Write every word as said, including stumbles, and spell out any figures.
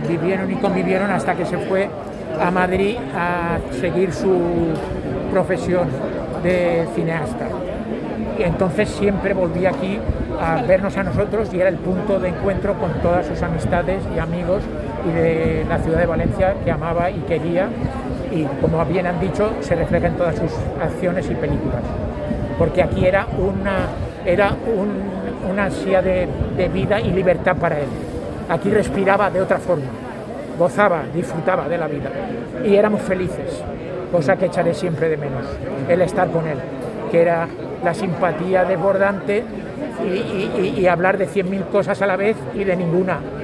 vivieron y convivieron hasta que se fue a Madrid a seguir su profesión de cineasta. Y entonces siempre volvía aquí a vernos a nosotros y era el punto de encuentro con todas sus amistades y amigos y de la ciudad de Valencia que amaba y quería, y como bien han dicho, se refleja en todas sus acciones y películas, porque aquí era una, era un, una ansia de, de vida y libertad para él. Aquí respiraba de otra forma, gozaba, disfrutaba de la vida y éramos felices, cosa que echaré siempre de menos, el estar con él, que era la simpatía desbordante y, y, y hablar de cien mil cosas a la vez y de ninguna.